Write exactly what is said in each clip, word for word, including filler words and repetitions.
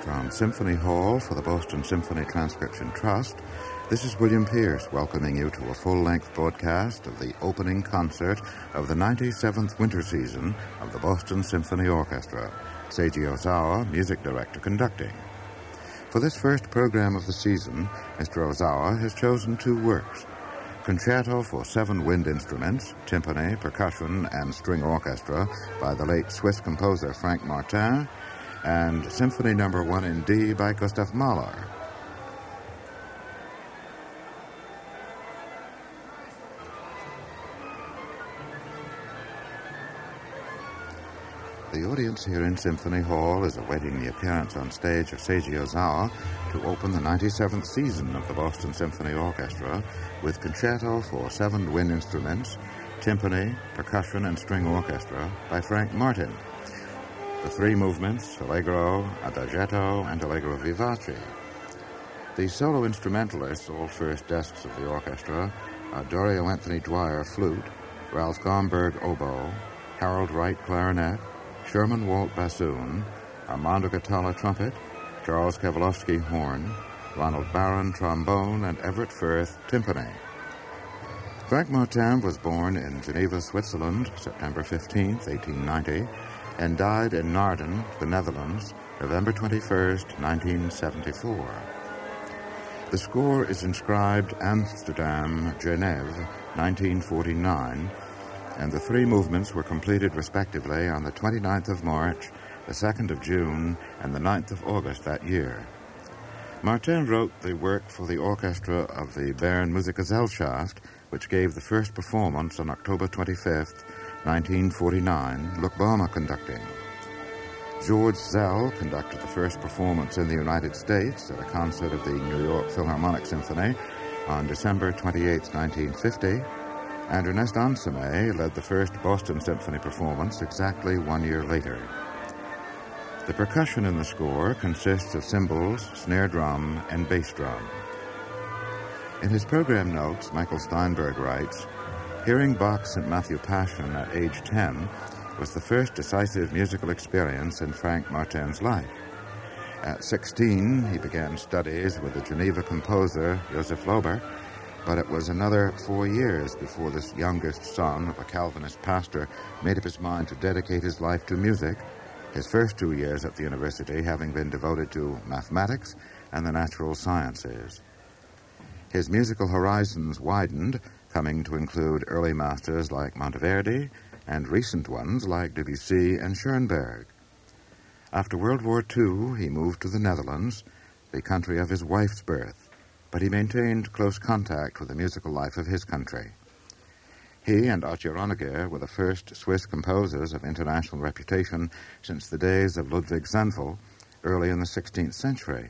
From Symphony Hall for the Boston Symphony Transcription Trust, this is William Pierce welcoming you to a full-length broadcast of the opening concert of the ninety-seventh winter season of the Boston Symphony Orchestra, Seiji Ozawa, music director, conducting. For this first program of the season, Mister Ozawa has chosen two works: Concerto for Seven Wind Instruments, Timpani, Percussion, and String Orchestra by the late Swiss composer Frank Martin, and Symphony Number One in D by Gustav Mahler. The audience here in Symphony Hall is awaiting the appearance on stage of Seiji Ozawa to open the ninety-seventh season of the Boston Symphony Orchestra with Concerto for Seven Wind Instruments, Timpani, Percussion, and String Orchestra by Frank Martin. The three movements, Allegro, Adagietto, and Allegro Vivace. The solo instrumentalists, all first desks of the orchestra, are Dorio Anthony Dwyer, flute, Ralph Gomberg, oboe, Harold Wright, clarinet, Sherman Walt, bassoon, Armando Catala, trumpet, Charles Kowalowski, horn, Ronald Barron, trombone, and Everett Firth, timpani. Frank Martin was born in Geneva, Switzerland, September fifteenth, eighteen ninety, and died in Naarden, the Netherlands, November twenty-first, nineteen seventy-four. The score is inscribed Amsterdam, Genève, nineteen forty-nine, and the three movements were completed respectively on the twenty-ninth of March, the second of June, and the ninth of August that year. Martin wrote the work for the orchestra of the Bern Musikgesellschaft, which gave the first performance on October twenty-fifth, nineteen forty-nine, Luc Baume conducting. George Zell conducted the first performance in the United States at a concert of the New York Philharmonic Symphony on December twenty-eighth, nineteen fifty, and Ernest Ansermet led the first Boston Symphony performance exactly one year later. The percussion in the score consists of cymbals, snare drum, and bass drum. In his program notes, Michael Steinberg writes, "Hearing Bach's Saint Matthew Passion at age ten was the first decisive musical experience in Frank Martin's life. At sixteen, he began studies with the Geneva composer Joseph Lober, but it was another four years before this youngest son of a Calvinist pastor made up his mind to dedicate his life to music, his first two years at the university having been devoted to mathematics and the natural sciences. His musical horizons widened, coming to include early masters like Monteverdi and recent ones like Debussy and Schoenberg. After World War Two, he moved to the Netherlands, the country of his wife's birth, but he maintained close contact with the musical life of his country. He and Otto Roniger were the first Swiss composers of international reputation since the days of Ludwig Zenfel, early in the sixteenth century.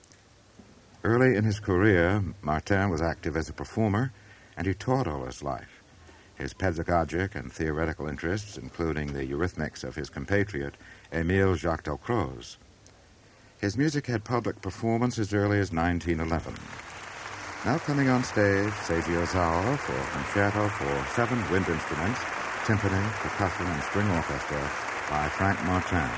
Early in his career, Martin was active as a performer, and he taught all his life. His pedagogic and theoretical interests, including the eurythmics of his compatriot, Émile Jacques Dalcroze. His music had public performance as early as nineteen eleven. Now coming on stage, Seiji Ozawa for Concerto for Seven Wind Instruments, Timpani, Percussion, and String Orchestra by Frank Martin.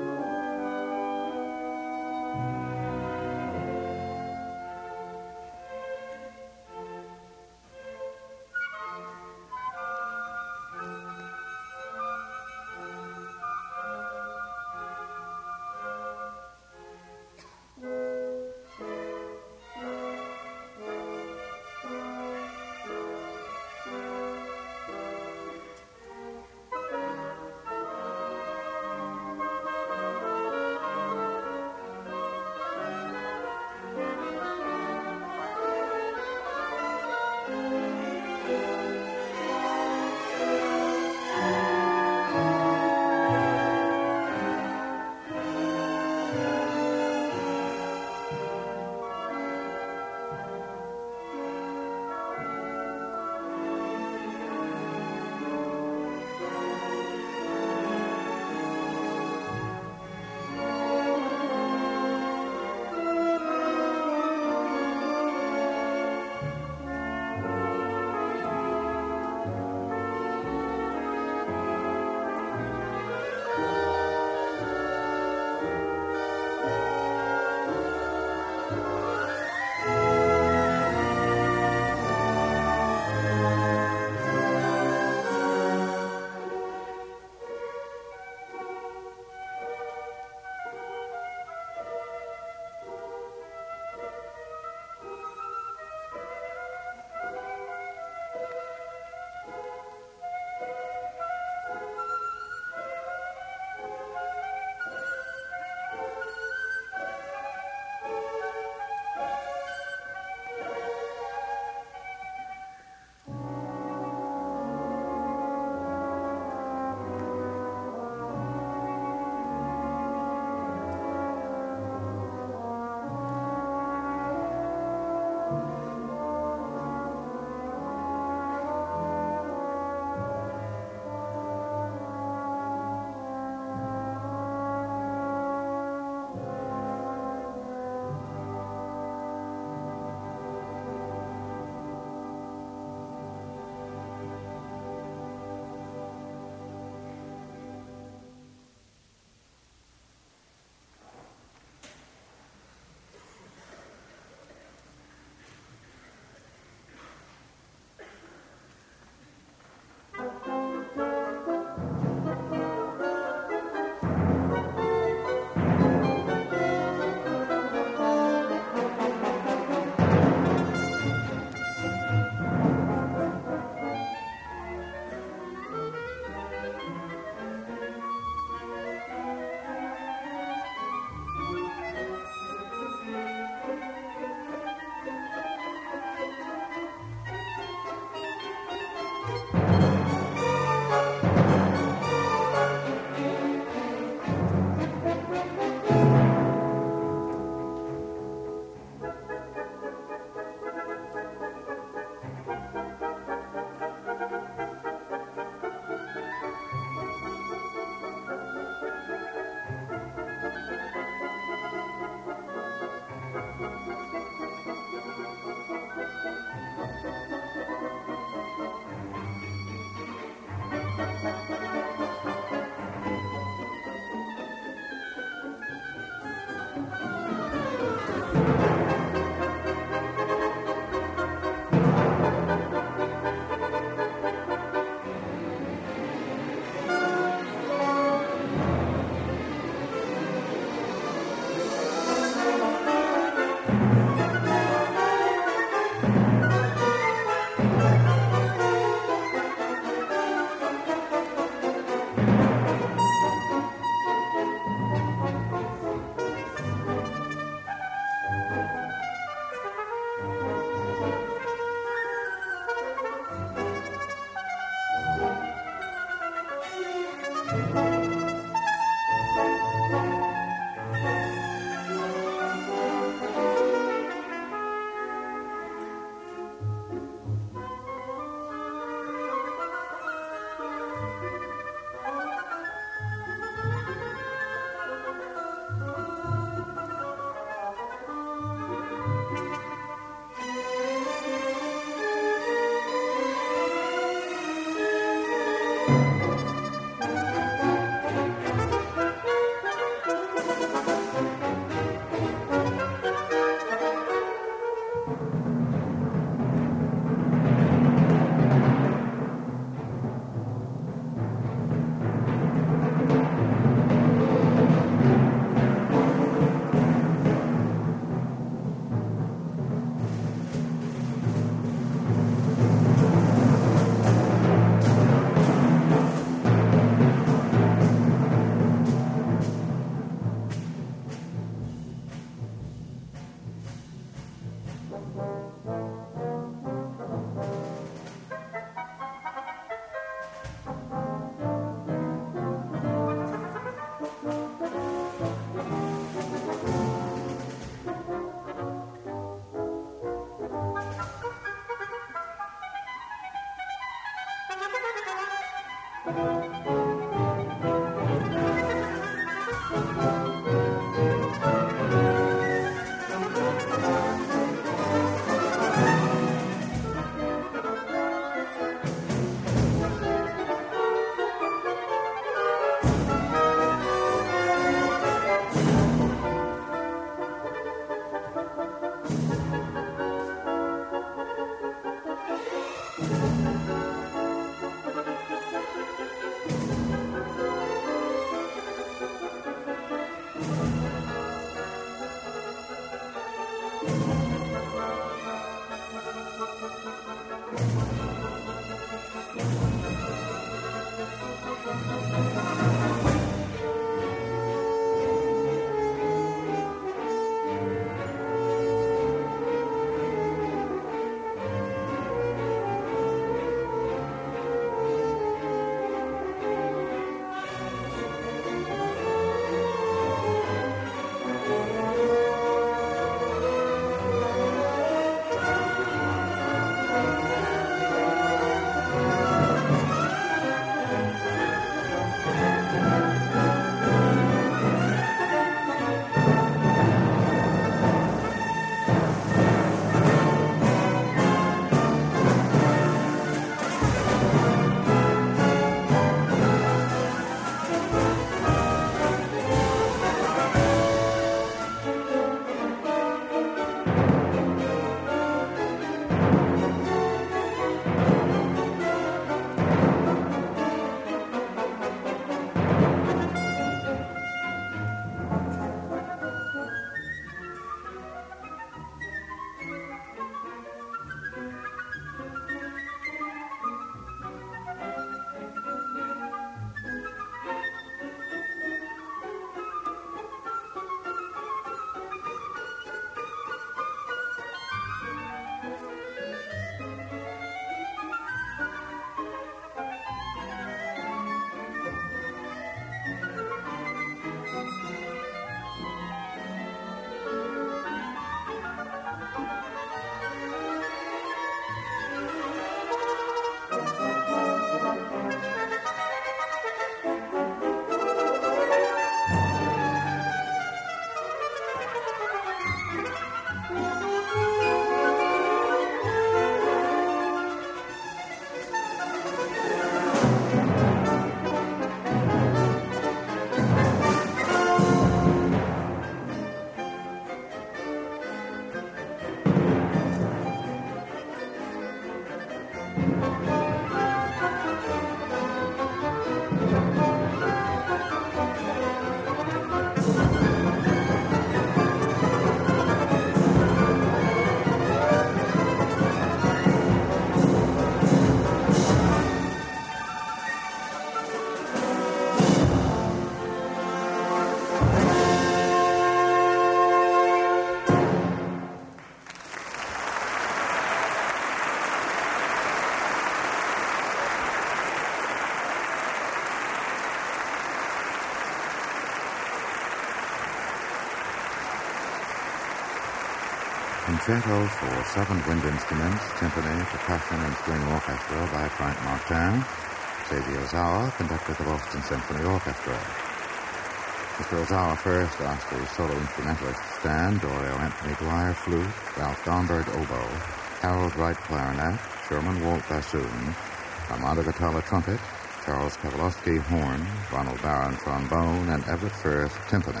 Concerto for Seven Wind Instruments, Timpani, Percussion, and String Orchestra by Frank Martin. Seiji Ozawa conducted the Boston Symphony Orchestra. Mister Ozawa first asked the solo instrumentalists to stand: Dorio Anthony Dwyer flute, Ralph Domberg oboe, Harold Wright clarinet, Sherman Walt bassoon, Armando Gatala trumpet, Charles Kowalowski horn, Ronald Barron trombone, and Everett Firth timpani.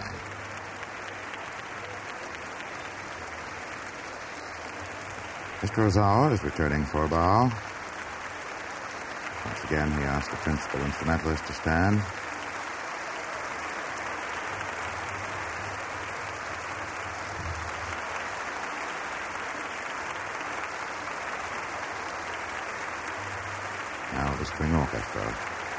Mister Ozawa is returning for a bow. Once again, he asked the principal instrumentalist to stand. Now the string orchestra.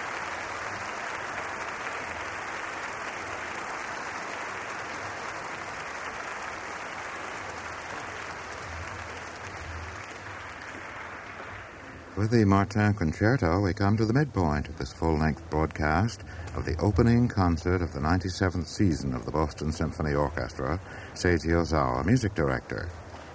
With the Martin Concerto, we come to the midpoint of this full-length broadcast of the opening concert of the ninety-seventh season of the Boston Symphony Orchestra, Seiji Ozawa, music director.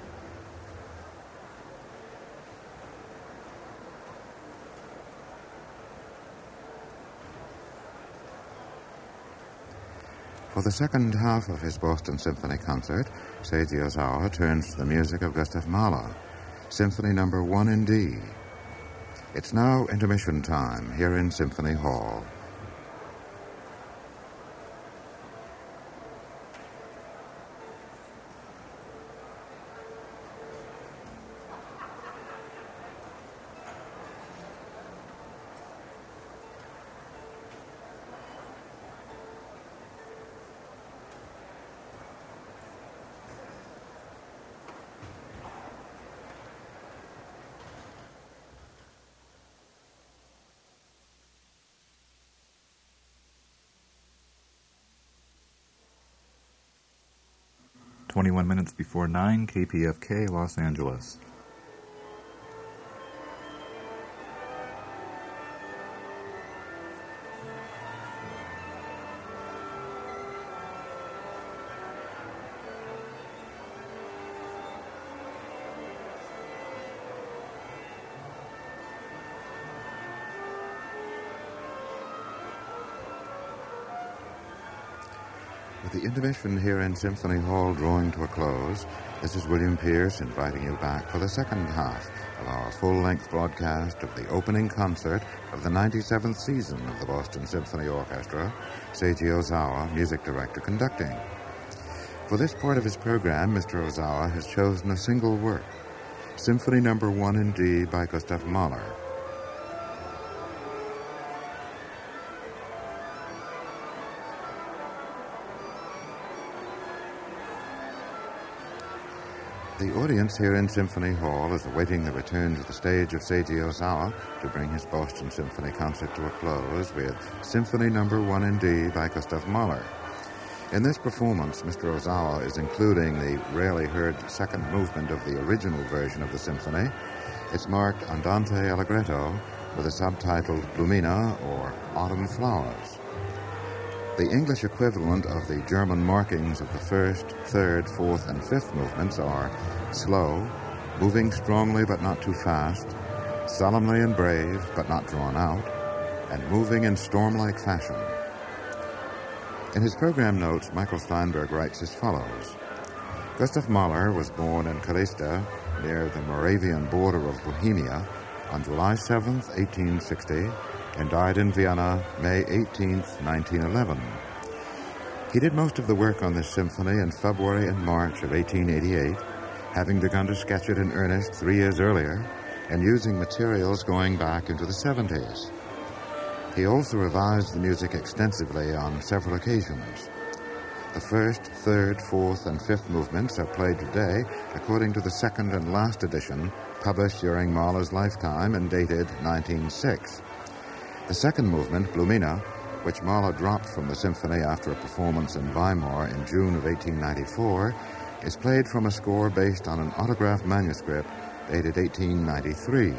For the second half of his Boston Symphony concert, Seiji Ozawa turns to the music of Gustav Mahler, Symphony Number One in D. It's now intermission time here in Symphony Hall. twenty-one minutes before nine, K P F K, Los Angeles. With the intermission here in Symphony Hall drawing to a close, this is William Pierce inviting you back for the second half of our full-length broadcast of the opening concert of the ninety-seventh season of the Boston Symphony Orchestra, Seiji Ozawa, music director, conducting. For this part of his program, Mister Ozawa has chosen a single work, Symphony Number One in D by Gustav Mahler. The audience here in Symphony Hall is awaiting the return to the stage of Seiji Ozawa to bring his Boston Symphony concert to a close with Symphony Number One in D by Gustav Mahler. In this performance, Mister Ozawa is including the rarely heard second movement of the original version of the symphony. It's marked Andante Allegretto with a subtitled Blumina, or Autumn Flowers. The English equivalent of the German markings of the first, third, fourth, and fifth movements are slow, moving strongly but not too fast, solemnly and brave but not drawn out, and moving in storm-like fashion. In his program notes, Michael Steinberg writes as follows: Gustav Mahler was born in Kalista, near the Moravian border of Bohemia, on July seventh, eighteen sixty, and died in Vienna May eighteenth, nineteen eleven. He did most of the work on this symphony in February and March of eighteen eighty-eight, having begun to sketch it in earnest three years earlier and using materials going back into the seventies. He also revised the music extensively on several occasions. The first, third, fourth, and fifth movements are played today according to the second and last edition, published during Mahler's lifetime and dated nineteen oh six. The second movement, Blumina, which Mahler dropped from the symphony after a performance in Weimar in June of eighteen ninety-four, is played from a score based on an autographed manuscript dated eighteen ninety-three.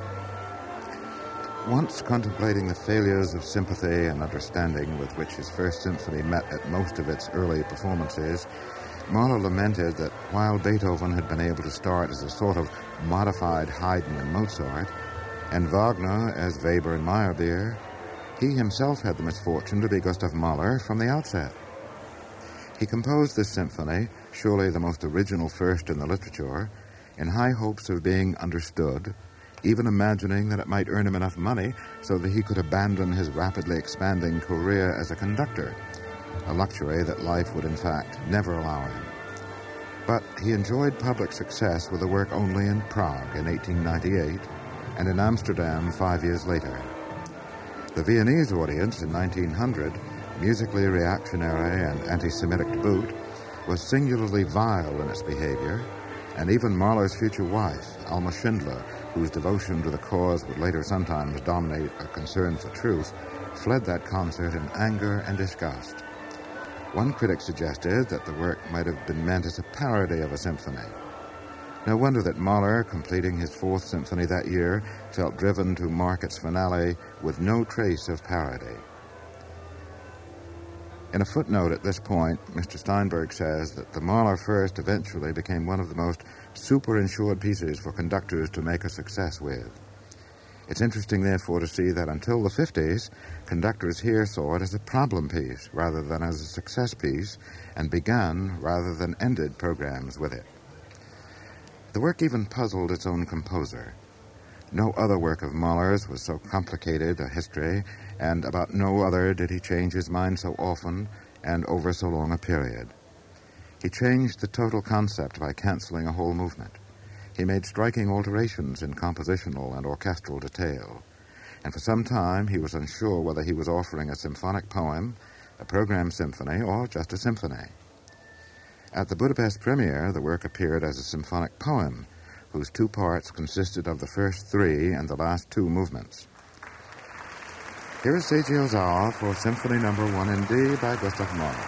Once contemplating the failures of sympathy and understanding with which his first symphony met at most of its early performances, Mahler lamented that while Beethoven had been able to start as a sort of modified Haydn and Mozart, and Wagner as Weber and Meyerbeer, he himself had the misfortune to be Gustav Mahler from the outset. He composed this symphony, surely the most original first in the literature, in high hopes of being understood, even imagining that it might earn him enough money so that he could abandon his rapidly expanding career as a conductor, a luxury that life would in fact never allow him. But he enjoyed public success with the work only in Prague in eighteen ninety-eight and in Amsterdam five years later. The Viennese audience in nineteen hundred, musically reactionary and anti-Semitic to boot, was singularly vile in its behavior, and even Mahler's future wife, Alma Schindler, whose devotion to the cause would later sometimes dominate a concern for truth, fled that concert in anger and disgust. One critic suggested that the work might have been meant as a parody of a symphony. No wonder that Mahler, completing his fourth symphony that year, felt driven to mark its finale with no trace of parody. In a footnote at this point, Mister Steinberg says that the Mahler First eventually became one of the most super-insured pieces for conductors to make a success with. It's interesting, therefore, to see that until the fifties, conductors here saw it as a problem piece rather than as a success piece, and began rather than ended programs with it. The work even puzzled its own composer. No other work of Mahler's was so complicated a history, and about no other did he change his mind so often and over so long a period. He changed the total concept by canceling a whole movement. He made striking alterations in compositional and orchestral detail, and for some time he was unsure whether he was offering a symphonic poem, a programmed symphony, or just a symphony. At the Budapest premiere, the work appeared as a symphonic poem, whose two parts consisted of the first three and the last two movements. Here is Seiji Ozawa for Symphony Number One in D by Gustav Mahler.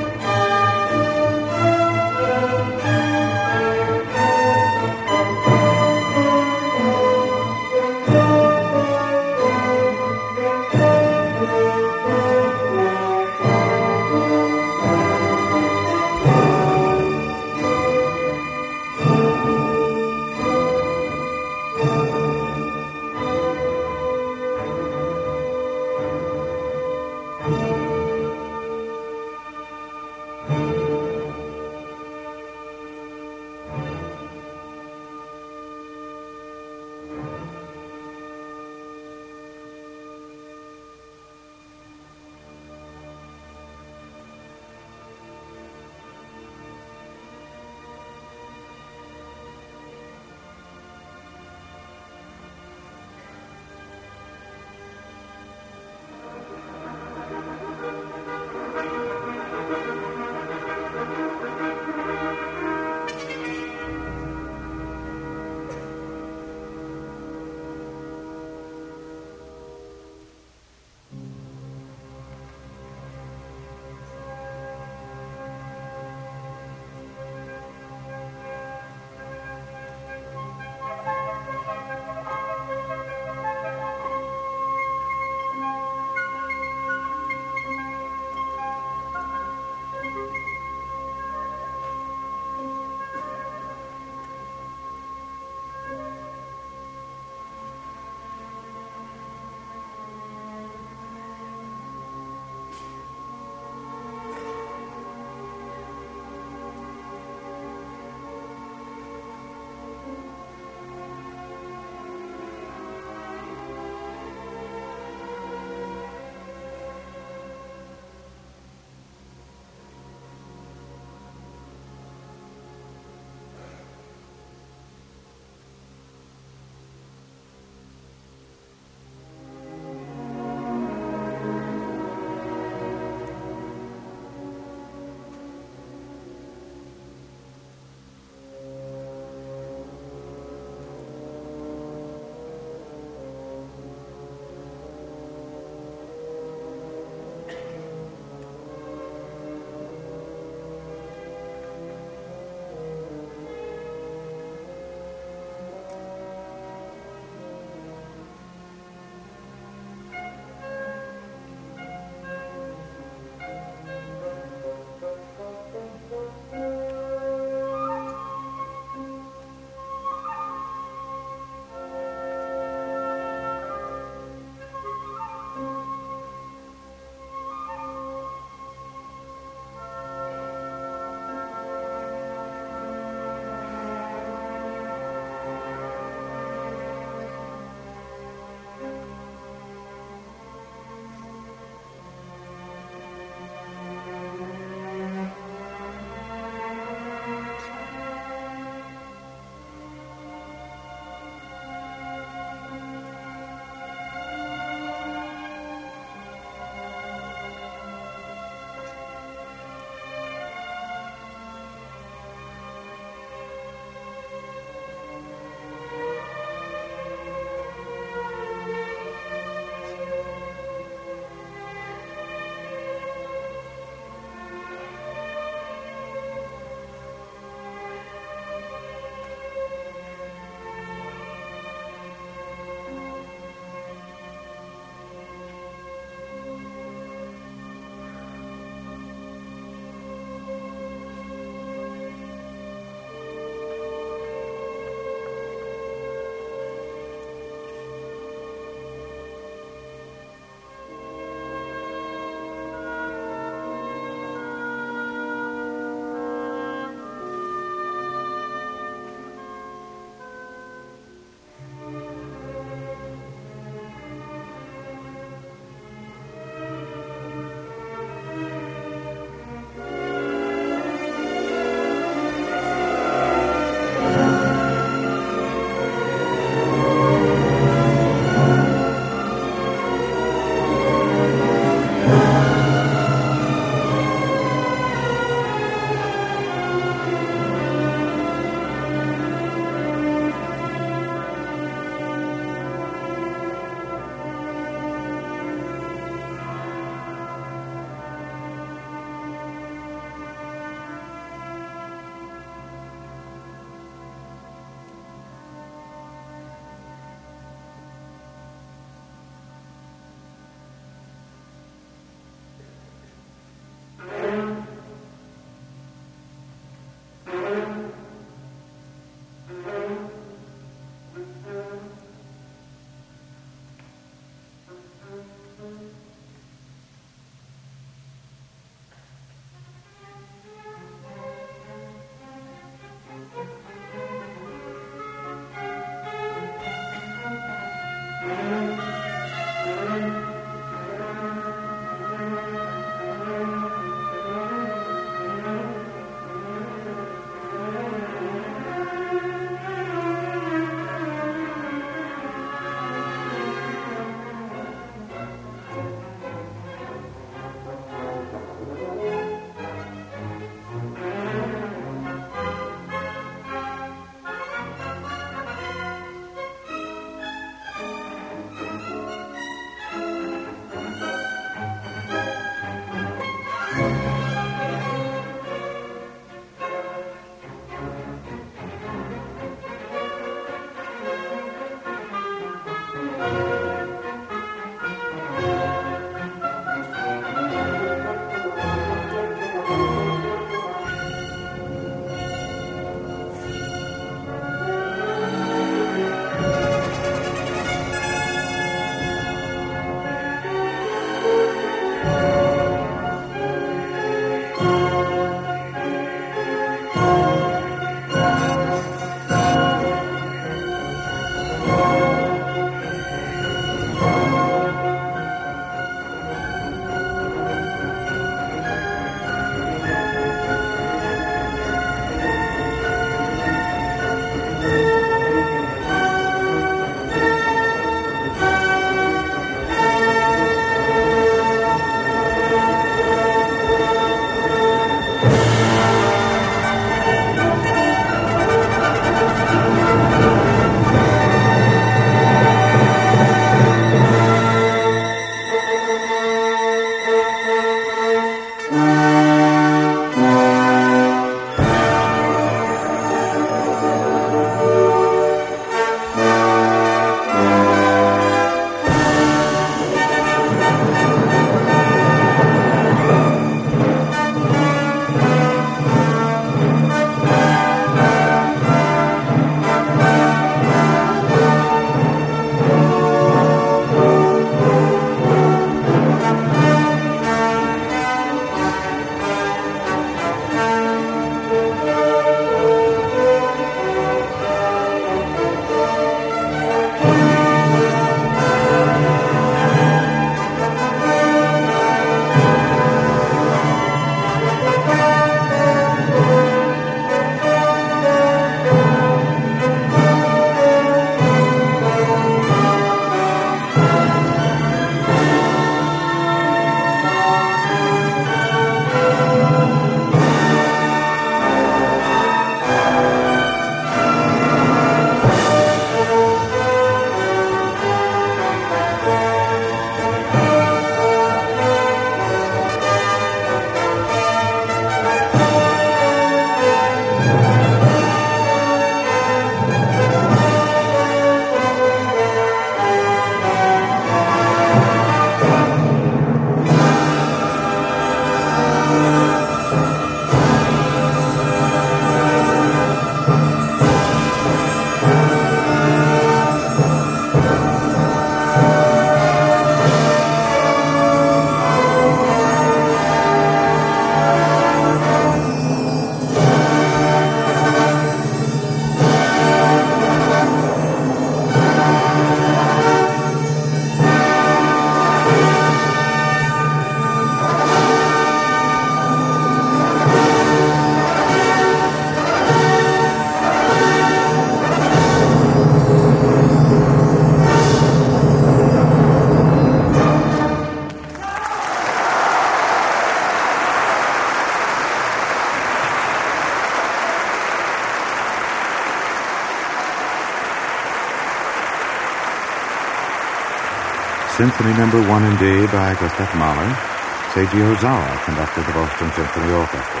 Symphony Number One in D by Gustav Mahler. Seiji Ozawa conducted the Boston Symphony Orchestra.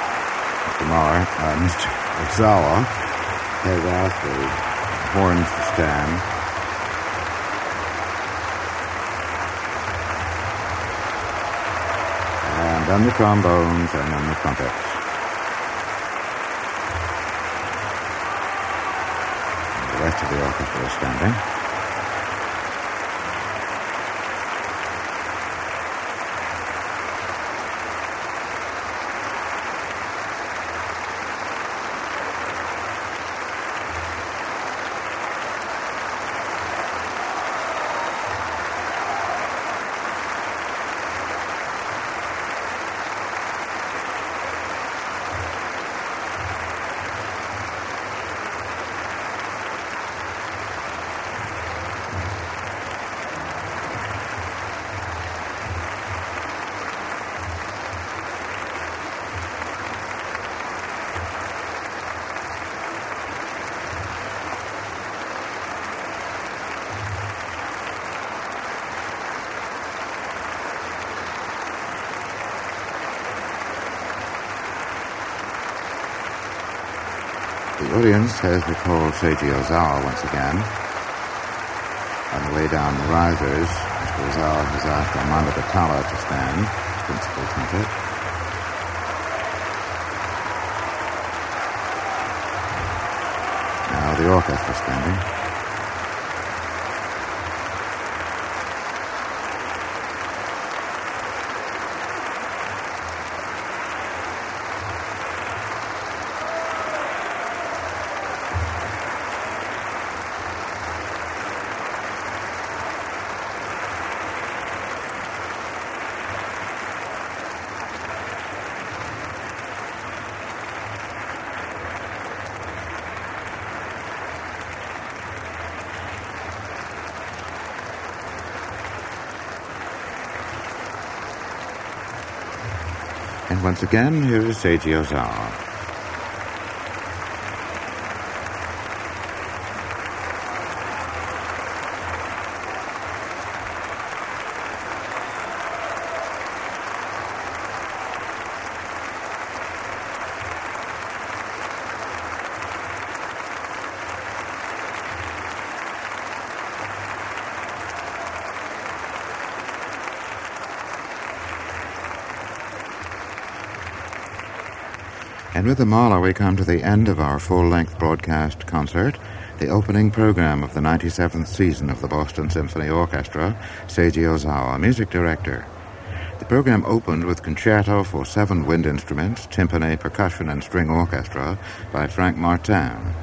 Mister Mahler, uh, Mister Ozawa has asked the horns to stand. And then the trombones and then the trumpets. And the rest of the orchestra is standing. The audience has recalled Seiji Ozawa once again. On the way down the risers, Mister Ozawa has asked Armando Batalla to stand, principal trumpet. Now the orchestra standing. And once again, here is Seiji Ozawa. And with the Mahler, we come to the end of our full-length broadcast concert, the opening program of the ninety-seventh season of the Boston Symphony Orchestra, Seiji Ozawa, music director. The program opened with Concerto for Seven Wind Instruments, Timpani, Percussion, and String Orchestra by Frank Martin.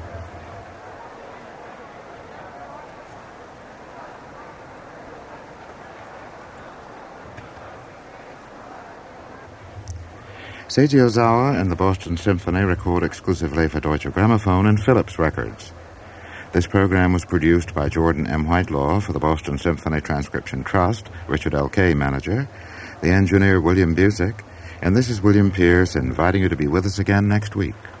Seiji Ozawa and the Boston Symphony record exclusively for Deutsche Grammophon and Philips Records. This program was produced by Jordan M. Whitelaw for the Boston Symphony Transcription Trust, Richard L. Kay, manager, the engineer William Busick, and this is William Pierce inviting you to be with us again next week.